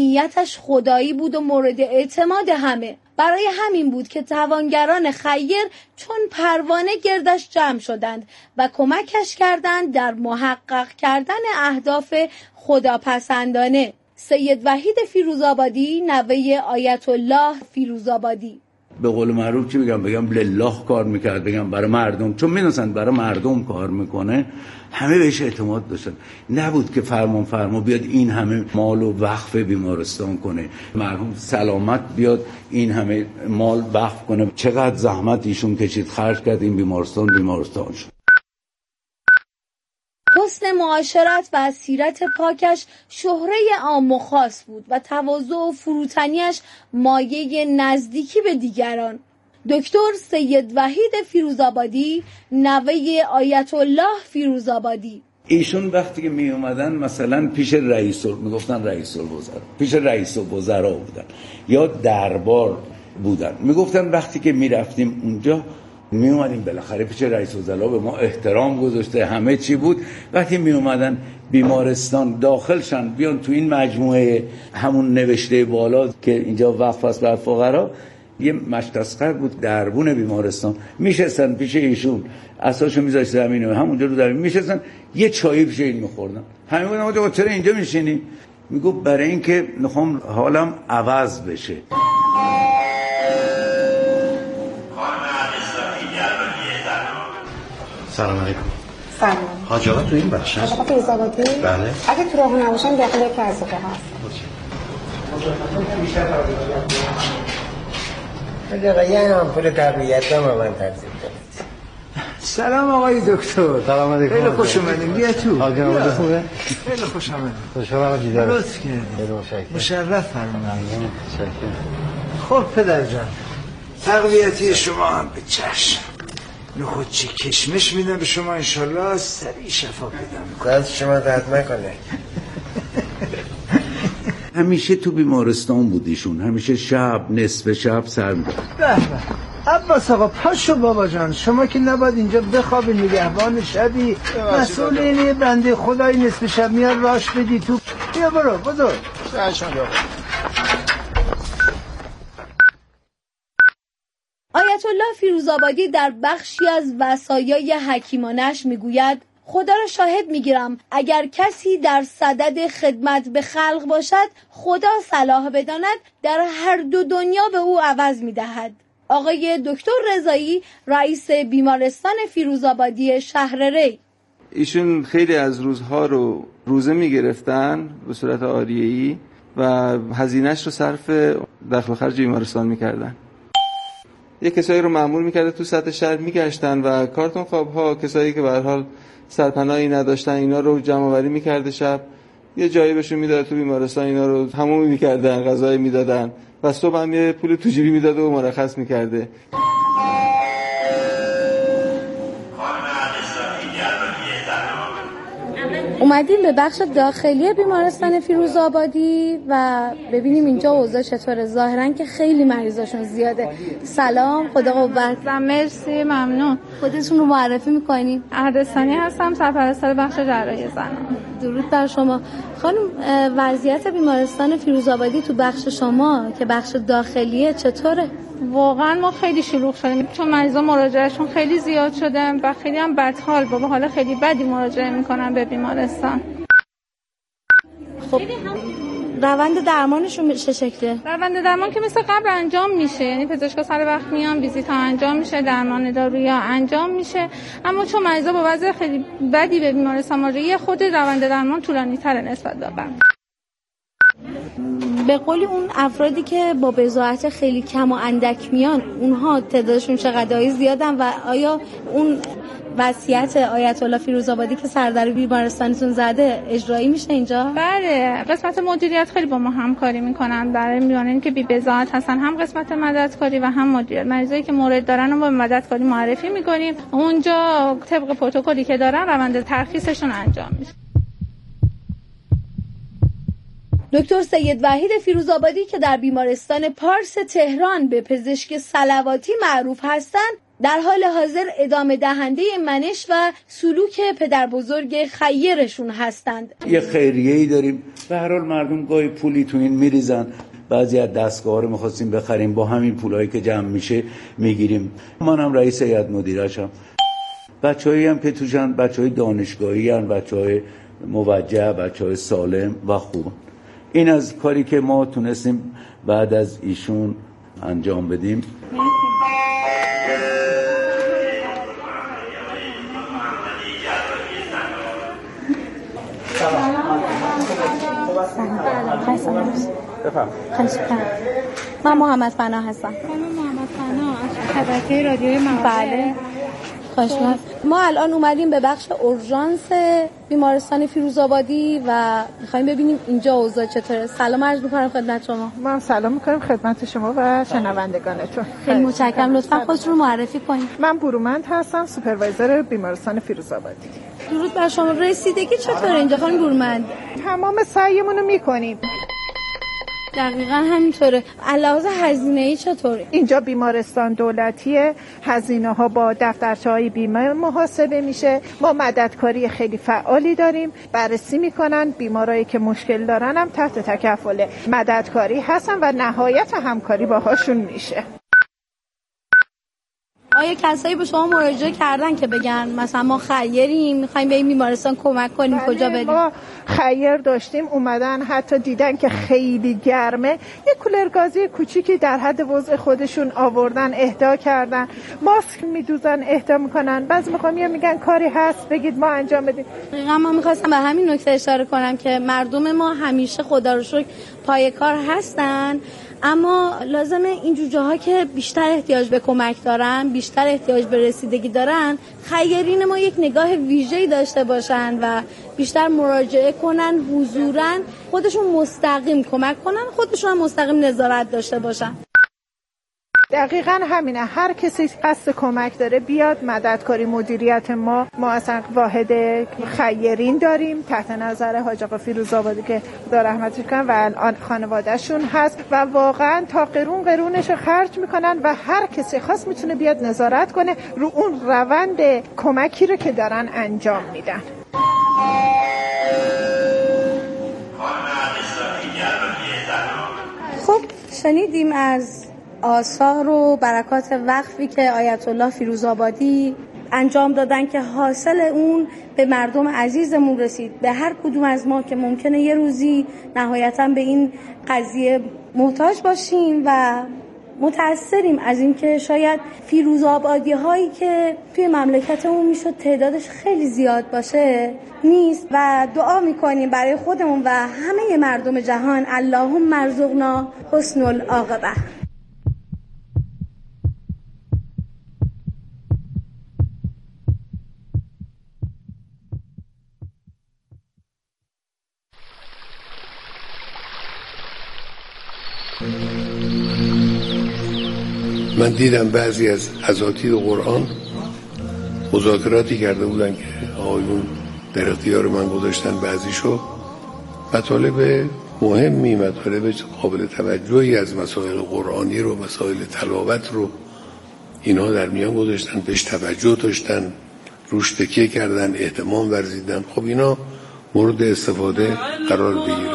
نیتش خدایی بود و مورد اعتماد همه. برای همین بود که توانگران خیر چون پروانه گردش جمع شدند و کمکش کردند در محقق کردن اهداف خداپسندانه. سید وحید فیروزآبادی نوه آیت الله فیروزآبادی. به قول معروف چی بگم لله کار میکرد، بگم برای مردم، چون میدونستن برای مردم کار میکنه، همه بهش اعتماد داشتن. نبود که فرما بیاد این همه مال و وقف بیمارستان کنه، مرحوم سلامت بیاد این همه مال وقف کنه. چقدر زحمت ایشون کشید، خرج کرد، این بیمارستان شد. حسن معاشرت و سیرت پاکش شهره عام و خاص بود و تواضع و فروتنیش مایه نزدیکی به دیگران. دکتر سید وحید فیروزآبادی نوه آیت الله فیروزآبادی. ایشون وقتی که می اومدن مثلا پیش میگفتن رئیس الوزراء، پیش رئیس الوزراء بودن یا دربار بودن، میگفتن وقتی که میرفتیم اونجا می اومدیم بالاخره پیش رئیس الوزراء، به ما احترام گذاشته، همه چی بود. وقتی می اومدن بیمارستان داخلشن بیان تو این مجموعه همون نوشته بالا که اینجا وقف است بر فقرا، یه مشتسقر بود دربون بیمارستان، میشستن پیش ایشون، اساسشو میذاشت زمین و همونجا رو زمین میشستن، یه چایی پیش این میخوردن. همین بودن آقا چرا اینجا میشینی؟ میگفت برای اینکه میخوام حالم عوض بشه. سلام علیکم. سلام. حاج آقا تو این بخش هست؟ حاج آقا فیروزآبادی؟ بله. اگه تو راه نباشن داخل یکی از اتاق هست. حاج آقا یه آمپول تقویت هم من ترسیم کنید. سلام آقای دکتر. سلام علیکم. خیلی خوش اومدین. بیا تو. حاج آقا خوبه؟ خیلی خوش اومدین. خوشحالم آقا دیدار. لطف کردید. خیلی متشکرم. مشرف فرمودید. متشکرم. خب پدر جان، تقویتی شما هم به چشم. نخودچی کشمش میدم به شما، انشالله سریع شفا پیدا میکنه. دست شما درد نکنه. همیشه تو بیمارستان بودیشون، همیشه شب نصف شب سر می‌داد. به به. عباس آقا پاشو بابا جان، شما که نباید اینجا بخوابی، نگهبان شبی، مسئول اینه بنده خدای نصف شب میاد راش بدی تو. بیا برو بزرگ. آیت الله فیروزآبادی در بخشی از وصایای حکیمانش میگوید: خدا را شاهد میگیرم اگر کسی در صدد خدمت به خلق باشد، خدا صلاح بداند در هر دو دنیا به او عوض میدهد. آقای دکتر رضایی، رئیس بیمارستان فیروزآبادی شهر ری. ایشون خیلی از روزها رو روزه میگرفتن به صورت عاریه‌ای و هزینه‌اش رو صرف دخل و خرج بیمارستان میکردن. یک کسایی رو مأمور میکرده تو سطح شهر میگشتن و کارتون خواب‌ها، کسایی که به هر حال سرپناهی نداشتن اینا رو جمع آوری میکرده، شب یه جایی بهشون میداد تو بیمارستان، اینا رو تموم میکردن، غذای میدادن و صبح هم یه پول تو جیبی میداده و مرخص میکرده. اومدیم به بخش داخلی بیمارستان فیروزآبادی و ببینیم اینجا اوضاع چطوره. ظاهرا که خیلی مریضاشون زیاده. سلام، خدا قوت. مرسی، ممنون. خودتون رو معرفی میکنیم؟ احدثانی هستم، سرپرستار بخش جراحی زنان. درود بر شما. خانم، وضعیت بیمارستان فیروزآبادی تو بخش شما که بخش داخلیه چطوره؟ واقعا ما خیلی شلوغ شدیم، چون مریضا مراجعهشون خیلی زیاد شده و خیلی هم بدحال، با حال خیلی بدی مراجعه میکنن به بیمارستان. خب روند درمانشون چه شکله؟ روند درمان که مثل قبل انجام میشه، یعنی پزشکا سر وقت میان، ویزیت ها انجام میشه، درمان دارویی ها انجام میشه، اما چون مریضا با وضع خیلی بدی به بیمارستان مراجعه، خود روند درمان طولانی تره نسبت به قبل. به قول اون افرادی که با بضاعت خیلی کم و اندک میان، اونها تعدادشون چقدر زیادن و آیا اون وصیت آیت الله فیروزآبادی که سردر بیمارستانتون زده اجرایی میشه اینجا؟ بله، قسمت مدیریت خیلی با ما همکاری میکنن برای میانه که بی بضاعت هستن، هم قسمت مددکاری و هم مدیریت. مریضایی که مورد دارن رو با مددکاری معرفی میکنیم، اونجا طبق پروتکلی که دارن روند ترخیصشون انجام میشه. دکتر سید وحید فیروزآبادی که در بیمارستان پارس تهران به پزشک صلواتی معروف هستند، در حال حاضر ادامه دهنده منش و سلوک پدر بزرگ خیرشون هستند. یه خیریه‌ای داریم، به هر حال مردم گاهی پولی تو این میریزن، بعضی از دستگاه رو می‌خواستیم بخریم، با همین پولایی که جمع میشه میگیریم. منم رئیس هیئت مدیره‌شم. بچه‌ای هم که توشن بچه‌های دانشگاهی ان، بچه‌های موجه، بچه‌های سالم و خوب. این از کاری که ما تونستیم بعد از ایشون انجام بدیم. من محمد فنا هستم. محمد فنا از شبکه رادیوی مواد. بله. خوشمزه. ما الان اومدیم به بخش اورژانس بیمارستان فیروزآبادی و می‌خوایم ببینیم اینجا اوضاع چطوره. سلام عرض می‌کنم خدمت شما. ما سلام می‌کنیم خدمت شما و شنوندگانتون. خیلی متشکرم. لطفاً خودتون رو معرفی کنید. من برومند هستم، سوپروایزر بیمارستان فیروزآبادی. درود بر شما. رسیدگی چطوره اینجا خانم برومند؟ تمام سعیمون رو می‌کنیم. دقیقاً همینطوره. علاوه هزینه‌ای چطوره؟ اینجا بیمارستان دولتیه، هزینه‌ها با دفترچه‌های بیمه محاسبه میشه. ما مددکاری خیلی فعالی داریم، بررسی میکنن، بیمارایی که مشکل دارن هم تحت تکفل مددکاری هستن و نهایت همکاری باهاشون میشه. آیا کسایی به شما مراجعه کردن که بگن مثلا ما خیریم میخوایم به این بیمارستان کمک کنیم؟ بله، کجا بریم؟ ما خیر داشتیم، اومدن حتی دیدن که خیلی گرمه، یه کولر گازی کوچیکی در حد وضع خودشون آوردن، اهدا کردن، ماسک میدوزن، اهدا میکنن. بعضی موقع میگن کاری هست بگید ما انجام بدیم. دقیقاً من میخواستم به همین نکته اشاره کنم که مردم ما همیشه خدا رو شکر پای کار هستن، اما لازمه اینجور جاها که بیشتر احتیاج به کمک دارن، بیشتر احتیاج به رسیدگی دارن، خیرین ما یک نگاه ویژه‌ای داشته باشن و بیشتر مراجعه کنن، حضوراً خودشون مستقیم کمک کنن، خودشون هم مستقیم نظارت داشته باشن. دقیقاً همینه. هر کسی قصد کمک داره بیاد. مددکاری مدیریت ما اصلا واحد خیرین داریم تحت نظر حاج آقا فیروزآبادی که خدا رحمتش کنه و الان خانواده‌شون هست و واقعاً تا قرونش رو خرج میکنن و هر کسی خواست میتونه بیاد نظارت کنه رو اون روند کمکی رو که دارن انجام میدن. خب شنیدیم از آثار و برکات وقفی که آیت الله فیروزآبادی انجام دادن که حاصل اون به مردم عزیزمون رسید، به هر کدوم از ما که ممکنه یه روزی نهایتاً به این قضیه محتاج باشیم و متأثریم از اینکه شاید فیروزآبادی هایی که توی مملکتمون میشد تعدادش خیلی زیاد باشه نیست و دعا میکنیم برای خودمون و همه مردم جهان. اللهم ارزقنا حسن العاقبه. من دیدم بعضی از اساتید قرآن مذاکراتی کرده بودن که آقایون در اختیار من گذاشتن بعضیشو، مطالب مهمی، مطالب قابل توجهی از مسائل قرآنی رو، مسائل تلاوت رو اینا در میان گذاشتن، بهش توجه داشتن، روش تکیه کردن، اهتمام ورزیدن. خب اینا مورد استفاده قرار بگیره.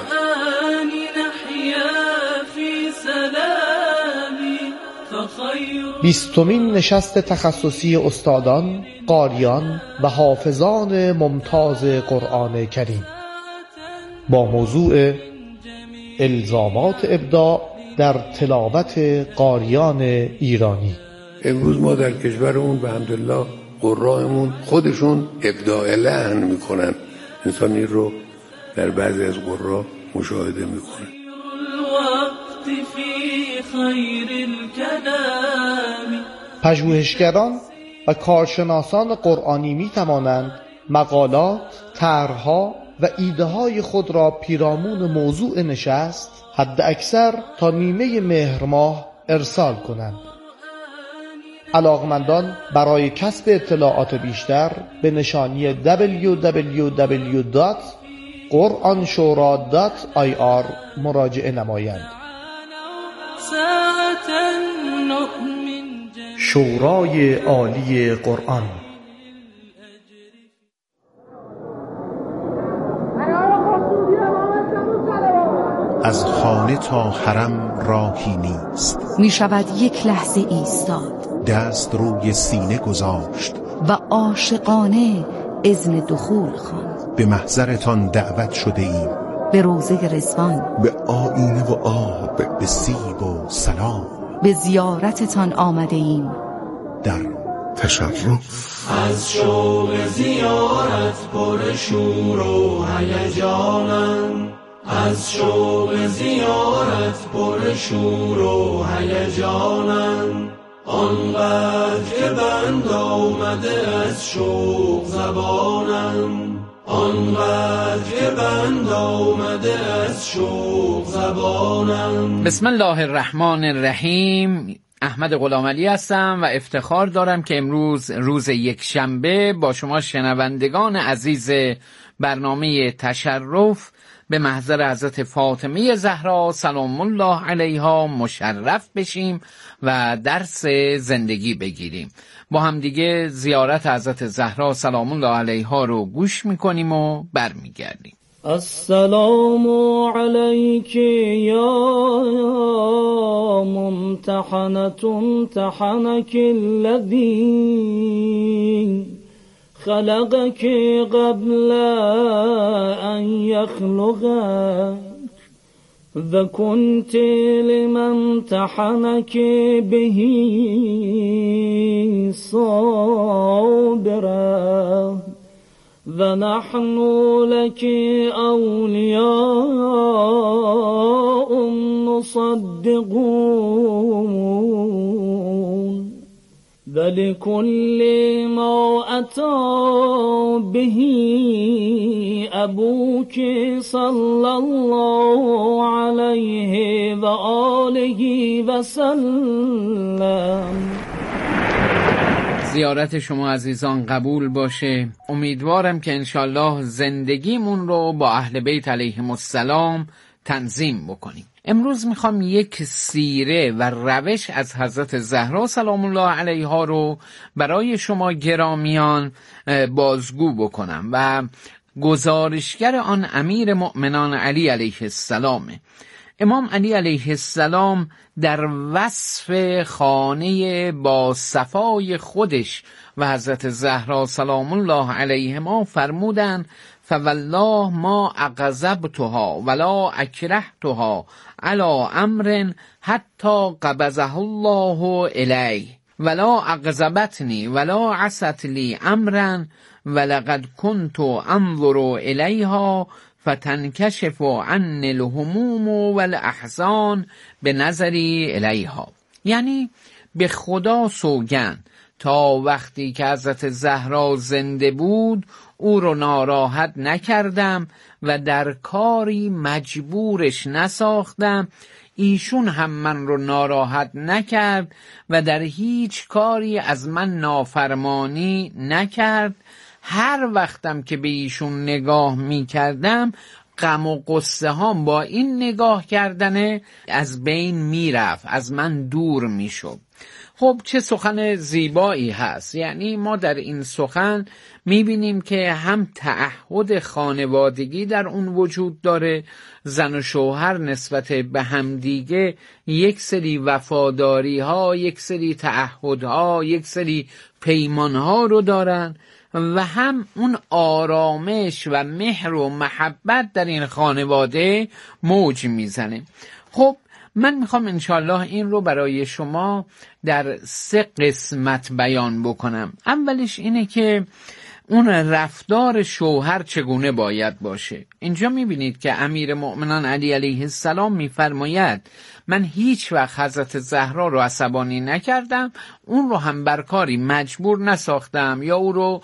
20مین نشست تخصصی استادان، قاریان و حافظان ممتاز قرآن کریم با موضوع الزامات ابداع در تلاوت قاریان ایرانی. امروز ما در کشورمون به حمدالله قرائمون خودشون ابداع لحن میکنن. انسانی رو در بعضی از قرا مشاهده میکنن. پژوهشگران و کارشناسان قرآنی می توانند مقالات، طرح‌ها و ایده‌های خود را پیرامون موضوع نشست حد اکثر تا نیمه مهر ماه ارسال کنند. علاقمندان برای کسب اطلاعات بیشتر به نشانی www.quranshura.ir مراجعه نمایند. شورای عالی قرآن. از خانه تا حرم راهی نیست، می شود یک لحظه ایستاد، دست روی سینه گذاشت و عاشقانه اذن دخول خواند. به محضرتان دعوت شده ایم، به روضه رضوان، به آینه و آب، به سیب و سلام. به زیارتتان آمده ایم در تشرف. از شوق زیارت پر شور و هیجانم، از شوق زیارت پر شور و هیجانم. آنقدر که بند آمده از شوق زبانم، آنقدر که بند آمده از شوق زبانم. بسم الله الرحمن الرحیم. احمد غلامعلی هستم و افتخار دارم که امروز روز یکشنبه با شما شنوندگان عزیز برنامه تشرف به محضر حضرت فاطمه زهرا سلام الله علیها مشرف بشیم و درس زندگی بگیریم. با هم دیگه زیارت حضرت زهرا سلام الله علیها رو گوش میکنیم و برمیگردیم. السلام علیک یا ممتحنة امتحنک الذی خلقك قبل أن يخلقك وكنت لمن امتحنك به صابرا ونحن لك أولياء مصدقون ولكل ما أتى به أبوك صلى الله عليه وآله وسلم. زیارت شما عزیزان قبول باشه. امیدوارم که انشالله زندگیمون رو با اهل بیت علیهم السلام تنظیم بکنیم. امروز میخوام یک سیره و روش از حضرت زهرا سلام الله علیها رو برای شما گرامیان بازگو بکنم و گزارشگر آن امیر مؤمنان علی علیه السلامه. امام علی علیه السلام در وصف خانه با صفای خودش و حضرت زهرا سلام الله علیهما فرمودن فوالله ما اغضبتها ولا اکرهتها علی امر حتی قبضه الله الی ولا اغضبتنی ولا عصت لی امرا ولقد كنت انظر الیها فتنکشف عن الهموم والاحزان به نظری الیها. یعنی به خدا سوگند تا وقتی که حضرت زهرا زنده بود او رو ناراحت نکردم و در کاری مجبورش نساختم، ایشون هم من رو ناراحت نکرد و در هیچ کاری از من نافرمانی نکرد. هر وقتم که به ایشون نگاه می کردم غم و قصه هام با این نگاه کردنه از بین می رفت، از من دور می شد. خب چه سخن زیبایی هست. یعنی ما در این سخن می بینیم که هم تعهد خانوادگی در اون وجود داره، زن و شوهر نسبت به همدیگه یک سری وفاداری ها، یک سری تعهد ها، یک سری پیمان ها رو دارن و هم اون آرامش و مهر و محبت در این خانواده موج میزنه. خب من میخوام انشالله این رو برای شما در 3 قسمت بیان بکنم. اولش اینه که اون رفتار شوهر چگونه باید باشه. اینجا میبینید که امیر مؤمنان علی علیه السلام میفرماید من هیچ وقت حضرت زهرا رو عصبانی نکردم، اون رو هم بر کاری مجبور نساختم یا او رو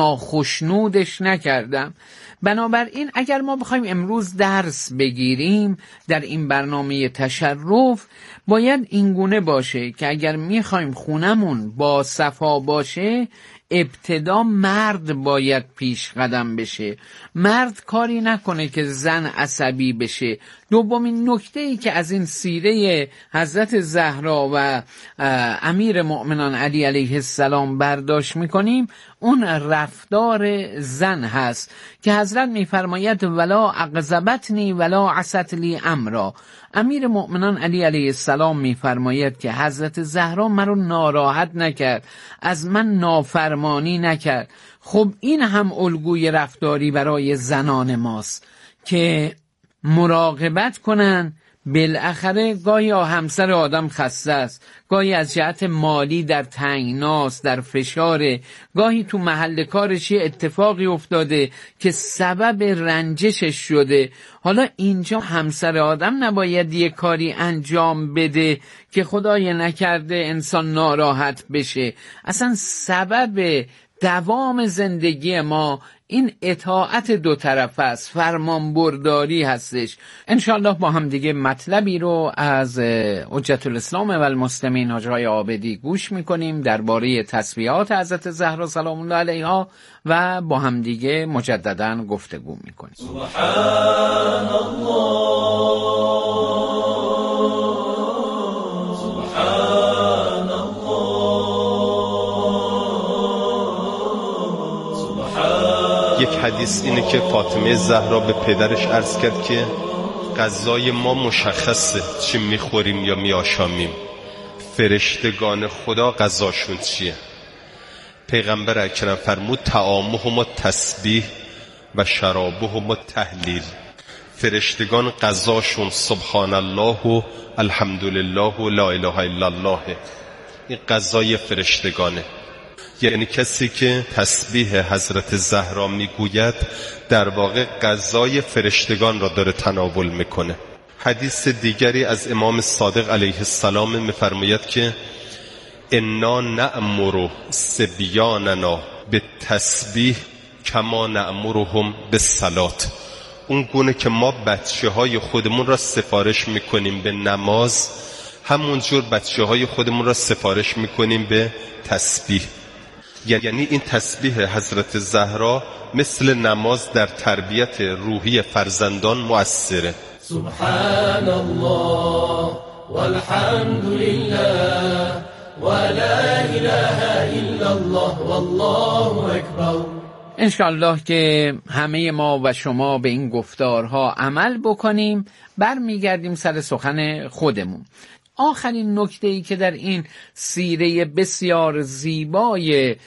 ناخشنودش نکردم. بنابراین اگر ما بخوایم امروز درس بگیریم در این برنامه تشرف، باید اینگونه باشه که اگر میخوایم خونمون با صفا باشه، ابتدا مرد باید پیش قدم بشه، مرد کاری نکنه که زن عصبی بشه. دومین نکته ای که از این سیره حضرت زهرا و امیر مؤمنان علی علیه السلام برداشت میکنیم اون رفتار زن هست که حضرت میفرماید ولا اغضبتنی ولا عصت لی امرا. امیر مؤمنان علی علیه السلام میفرماید که حضرت زهرا مرا ناراحت نکرد، از من نافرمانی نکرد. خب این هم الگوی رفتاری برای زنان ماست که مراقبت کنن. بالاخره گاهی همسر آدم خسته است، گاهی از جهت مالی در تنگناست، در فشاره، گاهی تو محل کارش اتفاقی افتاده که سبب رنجشش شده. حالا اینجا همسر آدم نباید یه کاری انجام بده که خدای نکرده انسان ناراحت بشه. اصلا سبب دوام زندگی ما این اطاعت دو طرف است، فرمان برداری هستش. انشاءالله با هم دیگه مطلبی رو از حجت الاسلام و المسلمین حاج آقای عابدی گوش میکنیم درباره تسبیحات حضرت زهرا سلام الله علیها و با هم دیگه مجددا گفتگو میکنیم. سبحان الله سبحان الله. یک حدیث اینه که فاطمه زهرا به پدرش عرض کرد که غذای ما مشخصه چی میخوریم یا میآشامیم، فرشتگان خدا غذاشون چیه؟ پیغمبر اکرم فرمود طعامهم التسبیح و شرابهم التهلیل. فرشتگان غذاشون سبحان الله و الحمدلله و لا اله الا الله. این غذای فرشتگانه. یعنی کسی که تسبیح حضرت زهرا میگوید در واقع غذای فرشتگان را داره تناول میکنه. حدیث دیگری از امام صادق علیه السلام میفرماید که انا نأمر صبیاننا بالتسبیح کما نأمرهم بالصلات. اون گونه که ما بچه های خودمون را سفارش میکنیم به نماز، همونجور بچه های خودمون را سفارش میکنیم به تسبیح. یعنی این تسبیح حضرت زهرا مثل نماز در تربیت روحی فرزندان مؤثره. سبحان الله والحمد لله ولا اله الا الله والله اکبر. انشالله که همه ما و شما به این گفتارها عمل بکنیم. برمیگردیم سر سخن خودمون. آخرین نکته‌ای که در این سیره بسیار زیبای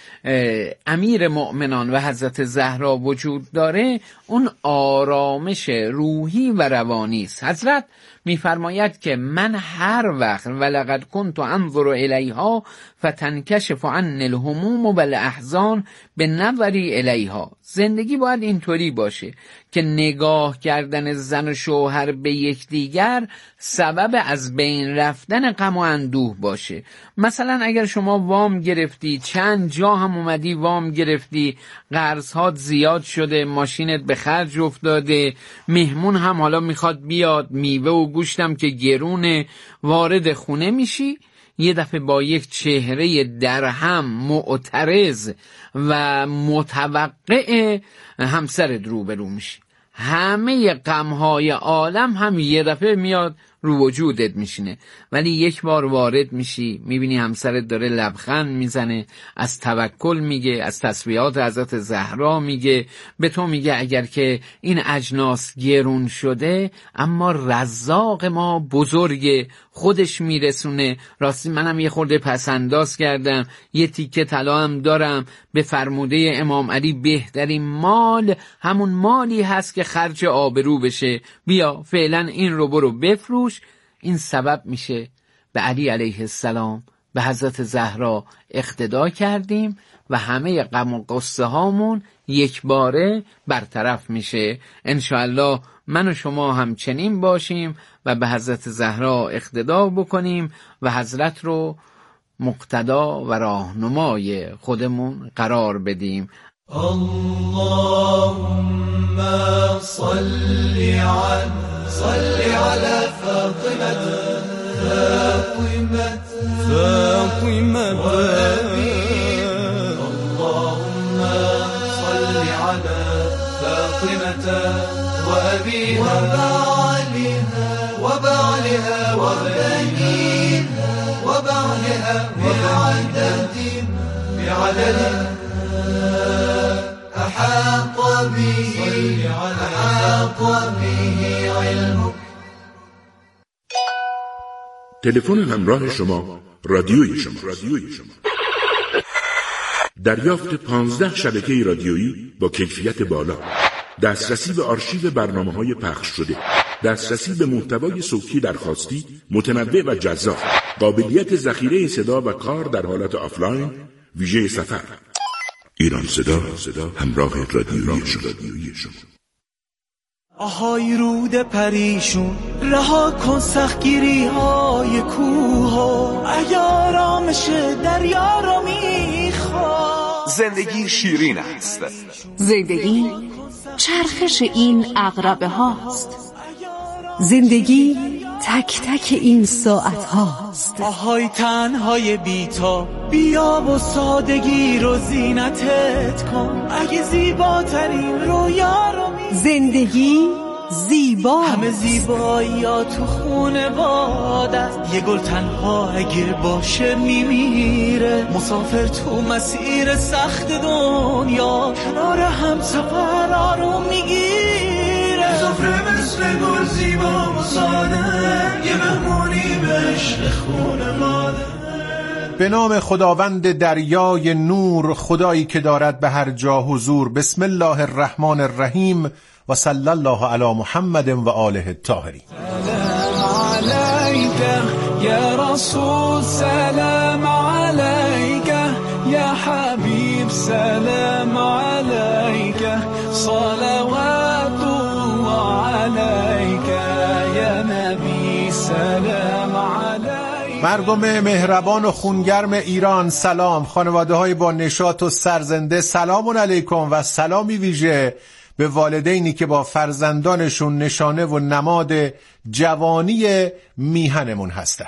امیر مؤمنان و حضرت زهرا وجود داره اون آرامش روحی و روانی است. حضرت میفرماید که من هر وقت ولقد کنت انظر الیها فتنکشف عن الهموم و الاحزان بنظری الیها. زندگی باید اینطوری باشه که نگاه کردن زن و شوهر به یکدیگر سبب از بین رفتن غم و اندوه باشه. مثلا اگر شما وام گرفتی، چند جا هم اومدی وام گرفتی، قرض‌هات زیاد شده، ماشینت به خرج افتاده، مهمون هم حالا میخواد بیاد، میوه و گوشتم که گرونه، وارد خونه میشی، یه دفعه با یک چهره درهم معترض و متوقع همسرت روبرو میشی. همه غم‌های عالم هم یه دفعه میاد رو وجودت میشینه. ولی یک بار وارد میشی، میبینی همسرت داره لبخند میزنه، از توکل میگه، از تسبیحات حضرت زهرا میگه، به تو میگه اگر که این اجناس گرون شده اما رزاق ما بزرگه، خودش میرسونه. راستی منم یه خورده پسنداز کردم، یه تیکه طلا هم دارم، به فرموده امام علی بهترین مال همون مالی هست که خرج آبرو بشه، بیا فعلا این رو برو بفروش. این سبب میشه به علی علیه السلام، به حضرت زهرا اقتدا کردیم و همه غم و غصه هامون یک باره برطرف میشه. انشاءالله من و شما هم چنین باشیم و به حضرت زهرا اقتدا بکنیم و حضرت رو مقتدا و راهنمای خودمون قرار بدیم. اللهم صل على فاطمة وأبي اللهم فاطمة وأبيها وبعلها وبنيها وبعلها بعدد أحاط به علمك. تلفن همراه شما رادیوی شما. دریافت 15 شبکه رادیویی با کیفیت بالا، دسترسی به آرشیو برنامه‌های پخش شده، دسترسی به محتوای صوتی درخواستی متنوع و جذاب، قابلیت ذخیره صدا و کار در حالت آفلاین، ویژه سفر. ایران صدا همراه رادیویی شما. آهای رود پریشون رها کن سختگیری های کوها، اگر آرامش دریا را میخواد. زندگی شیرین است. زندگی چرخش این عقربه هاست. زندگی تک تک این ساعت هاست. آهای تنهای بیتا بیا و سادگی رو زینتت کن، اگه زیباترین رویا رو زندگی زیبا، همه زیبایی ها تو خونه بادت، یه گل تنها اگه باشه میمیره، مسافر تو مسیر سخت دنیا کنار هم سفر رو میگیره، سفره مثل گل زیبا و ساده، یه مهمونی به عشق خونه ماده. به نام خداوند دریای نور، خدایی که دارد به هر جا حضور. بسم الله الرحمن الرحیم و صلی الله علی محمد و آله الطاهرین. سلام علیک یا رسول، سلام علیک یا حبیب، سلام علیک صلوات الله علیک یا نبی، سلام علیک. مردم مهربان و خونگرم ایران سلام، خانواده های با نشاط و سرزنده سلام علیکم و سلامی ویژه به والدینی که با فرزندانشون نشانه و نماد جوانی میهنمون هستن.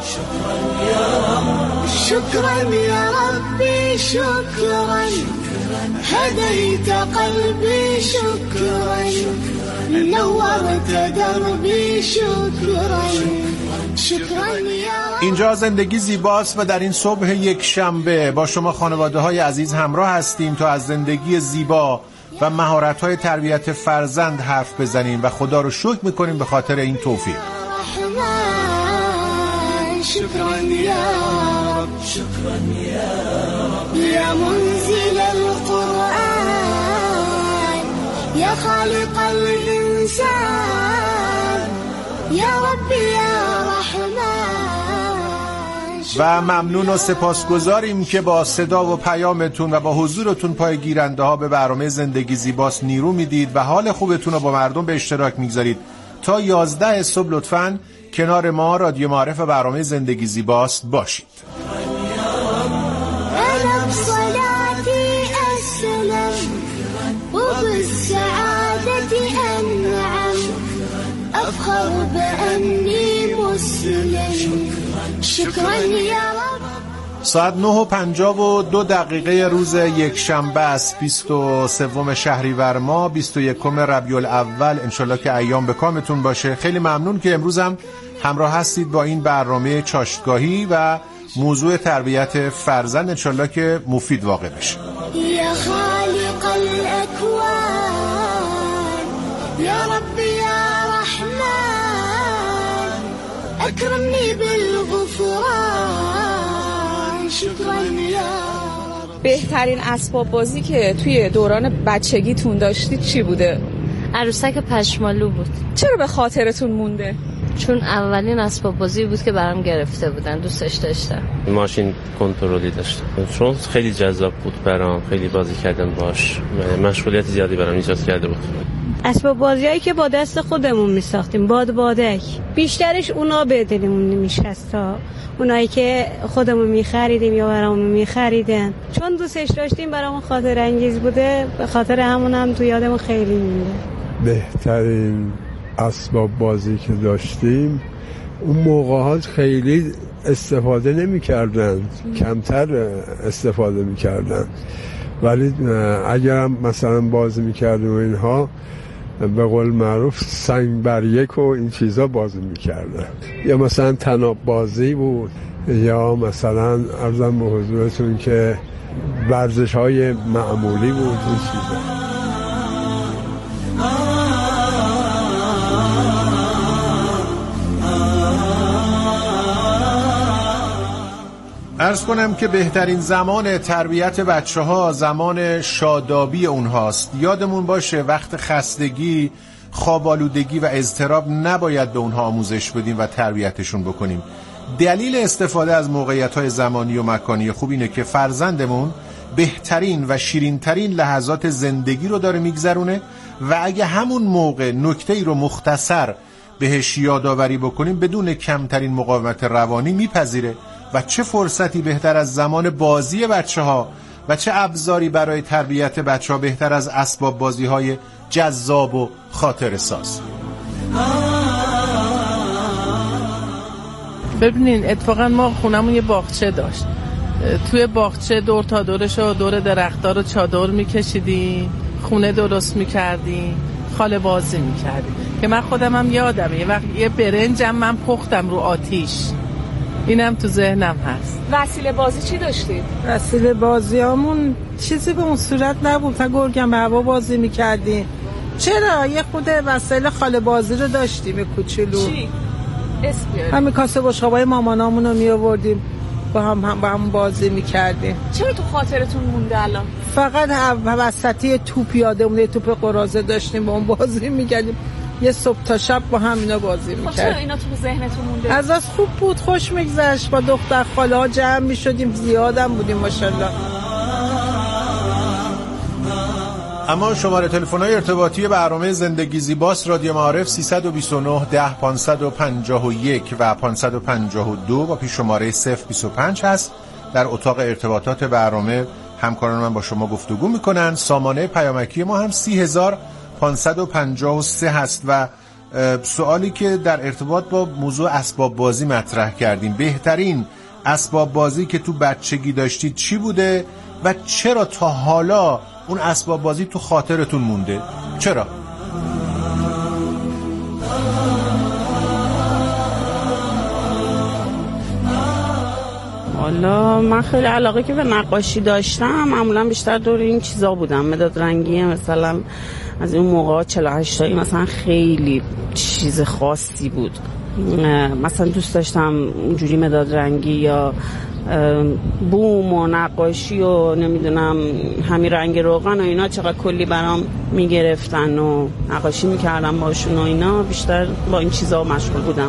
شکرا یا ربی، شکرا هدیت قلبی، شکرا نورت دربی، شکرا. اینجا زندگی زیباست و در این صبح یک شنبه با شما خانواده های عزیز همراه هستیم تا از زندگی زیبا و مهارت های تربیت فرزند حرف بزنیم و خدا رو شکر میکنیم به خاطر این توفیق. شکرا یا رب، شکرا یا منزل القرآن، یا خالق الانسان، یا ربی یا رحمان. و ممنون و سپاسگزاریم که با صدا و پیامتون و با حضورتون پای گیرنده ها به برنامه زندگی زیباست نیرو میدید و حال خوبتون رو با مردم به اشتراک میگذارید. تا 11 صبح لطفاً کنار ما رادیو معارف و برنامه زندگی زیباست باشید. أفخر بأني مسلم. شكرا يا رب. ساعت 9:52 روز یک شنبه است، 23 شهریور ماه، 21 ربیع الاول. انشالله که ایام به کامتون باشه. خیلی ممنون که امروز هم همراه هستید با این برنامه چاشتگاهی و موضوع تربیت فرزند. انشالله که مفید واقع بشه. یا خالق الاکوان، یا ربی یا اکرمنی بالغفران. شکرا یا رب. بهترین اسباب بازی که توی دوران بچگیتون داشتید چی بوده؟ عروسک پشمالو بود. چرا به خاطرتون مونده؟ چون اولین اسباب بازی بود که برام گرفته بودن، دوستش داشتم. ماشین کنترلی داشتم چون خیلی جذاب بود برام، خیلی بازی کردم باش، مشغولیت زیادی برام ایجاد کرده بود. اسباب بازیایی که با دست خودمون میساختیم، بادک بیشترش اونا به دلمون نمیشستا، اونایی که خودمون میخریدیم یا برامون میخریدن، چون دوستش داشتیم برامون خاطر انگیز بوده، به خاطر همون هم تو یادمون خیلی مونده. بهترین اسباب بازی که داشتیم اون موقعات خیلی استفاده نمی کردن، کمتر استفاده می کردن. ولی اگرم مثلا بازی میکردیم و اینها به قول معروف سنگ بر یک و این چیزا بازی میکردن، یا مثلا طناب بازی بود، یا مثلا عرضم به حضورتون که ورزش های معمولی بود، این چیزا. عرض کنم که بهترین زمان تربیت بچه‌ها زمان شادابی اونهاست. یادمون باشه وقت خستگی، خواب‌آلودگی و اضطراب نباید به اونها آموزش بدیم و تربیتشون بکنیم. دلیل استفاده از موقعیت‌های زمانی و مکانی خوب اینه که فرزندمون بهترین و شیرین‌ترین لحظات زندگی رو داره میگذرونه و اگه همون موقع نکته‌ای رو مختصر بهش یادآوری بکنیم بدون کمترین مقاومت روانی میپذیره. و چه فرصتی بهتر از زمان بازی بچه‌ها و چه ابزاری برای تربیت بچه‌ها بهتر از اسباب بازی‌های جذاب و خاطره ساز. ببینین اتفاقا ما خونمون یه باغچه داشت. توی باغچه دور تا دورش و دور درخت‌ها رو چادر می‌کشیدیم، خونه درست می‌کردیم، خاله بازی می‌کردیم که من خودم هم یادمه یه وقت یه برنجم من پختم رو آتیش، اینم تو ذهنم هست. وسیله بازی چی داشتید؟ وسیله بازیامون چیزی به اون صورت نبود، تا گرگم به هوا بازی میکردیم. چرا یه خود وسیله خاله بازی رو داشتیم کوچولو. چی؟ اسم بیاریم. همین کاسه بشقابای مامانامون رو میآوردیم با هم بازی میکردیم. چرا تو خاطرتون مونده الان؟ فقط وسطی توپ یادمونه، توپ قراضه داشتیم با اون بازی میکردیم. یه صبح تا شب با هم اینا بازی میکردیم. چرا اینا تو ذهنتون مونده؟ از خوب بود، خوش میگذشت، با دختر خاله ها جمع میشدیم، زیادم بودیم ماشاءالله. اما شماره تلفن‌های ارتباطی برنامه زندگی زیباست رادیو معارف 329 10 551 و 552 با پیش شماره 025 هست. در اتاق ارتباطات برنامه همکاران من با شما گفتگو میکنن. سامانه پیامکی ما هم 30553 هست و سوالی که در ارتباط با موضوع اسباب بازی مطرح کردیم، بهترین اسباب بازی که تو بچگی داشتید چی بوده و چرا تا حالا اون اسباب بازی تو خاطرتون مونده؟ چرا؟ والا من خیلی علاقه که به نقاشی داشتم معمولا بیشتر دور این چیزا بودم، مداد رنگی مثلا از اون موقع 48 تایی مثلا خیلی چیز خاصی بود. مثلا دوست داشتم اونجوری مداد رنگی یا بوم و نقاشی و نمیدونم همین رنگ روغن و اینا چقدر کلی برام میگرفتن و نقاشی میکردم باشون و اینا، بیشتر با این چیزا مشغول بودم.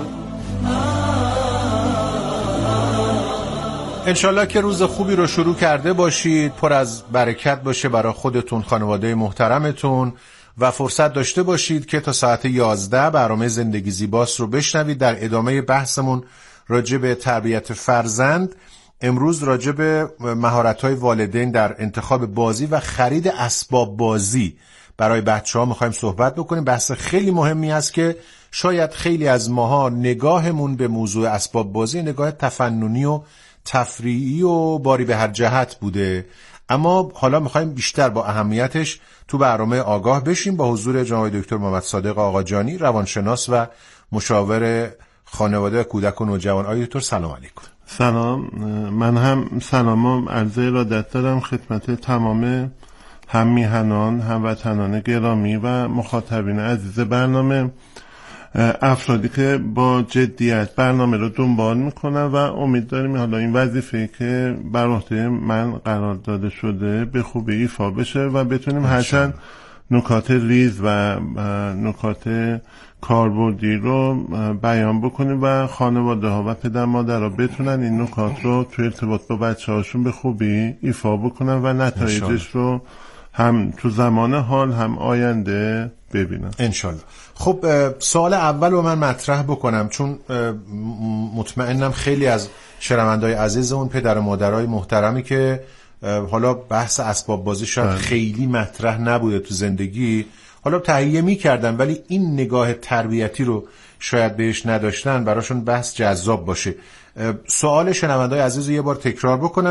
انشالله که روز خوبی رو شروع کرده باشید، پر از برکت باشه برای خودتون، خانواده محترمتون و فرصت داشته باشید که تا ساعت 11 برنامه زندگی زیباست رو بشنوید. در ادامه بحثمون راجع به تربیت فرزند، امروز راجع به مهارت‌های والدین در انتخاب بازی و خرید اسباب بازی برای بچه‌ها می‌خوایم صحبت بکنیم. بحث خیلی مهمی است که شاید خیلی از ماها نگاهمون به موضوع اسباب بازی نگاه تفننی و تفریحی و باری به هر جهت بوده، اما حالا میخوایم بیشتر با اهمیتش تو برنامه آگاه بشیم با حضور جناب دکتر محمد صادق آقاجانی، روانشناس و مشاور خانواده کودک و نوجوان. آقای دکتر سلام علیکم. سلام. من هم سلامم عرض ارادت دارم خدمت تمام هم میهنان، هموطنان گرامی و مخاطبین عزیز برنامه، افرادی که با جدیت برنامه رو دنبال میکنن و امید داریم حالا این وظیفه که بر عهده من قرار داده شده به خوبی ایفا بشه و بتونیم هرچند نکات ریز و نکات کاربردی رو بیان بکنیم و خانواده ها و پدر مادر ها بتونن این نکات رو توی ارتباط با بچه هاشون به خوبی ایفا بکنن و نتایجش رو هم تو زمان حال هم آینده ببینم انشالله. خب سوال اول رو من مطرح بکنم چون مطمئنم خیلی از شنونده‌های عزیزمون پدر و مادرای محترمی که حالا بحث اسباب بازی شاید خیلی مطرح نبوده تو زندگی، حالا تهیه می‌کردن ولی این نگاه تربیتی رو شاید بهش نداشتن، براشون بحث جذاب باشه. سوال شنونده‌های عزیز رو یه بار تکرار بکنم.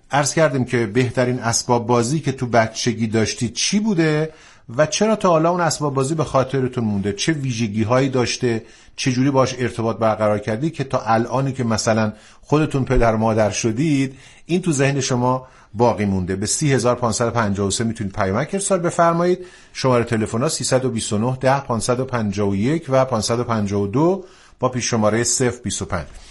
عرض کردیم که بهترین اسباب بازی که تو بچگی داشتید چی بوده و چرا تا حالا اون اسباب بازی به خاطرتون مونده، چه ویژگی هایی داشته، چه جوری باش ارتباط برقرار کردید که تا الانی که مثلا خودتون پدر مادر شدید این تو ذهن شما باقی مونده. به 30553 میتونید پیامک ارسال بفرمایید. شماره تلفن ها 329 10 551 و 552 با پیش شماره 025.